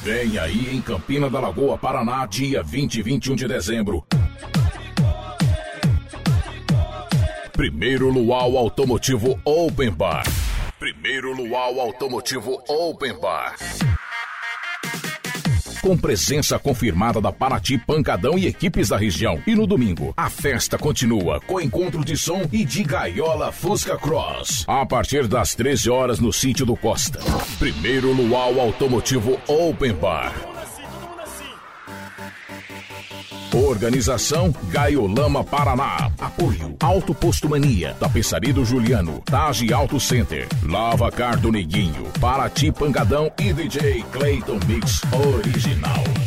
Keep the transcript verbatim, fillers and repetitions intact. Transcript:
Vem aí em Campina da Lagoa, Paraná, dia vinte e vinte e um de dezembro. Primeiro Luau Automotivo Open Bar. Primeiro Luau Automotivo Open Bar. Com presença confirmada da Paraty, Pancadão e equipes da região. E no domingo, a festa continua com encontro de som e de gaiola Fusca Cross. A partir das treze horas no sítio do Costa. Primeiro Luau Automotivo Open Bar. Organização Gaiolama Paraná. Apoio Auto Posto Mania, Tapeçaria do Juliano, Tage Auto Center, Lava Car do Neguinho, Paraty Pancadão e D J Clayton Mix Original.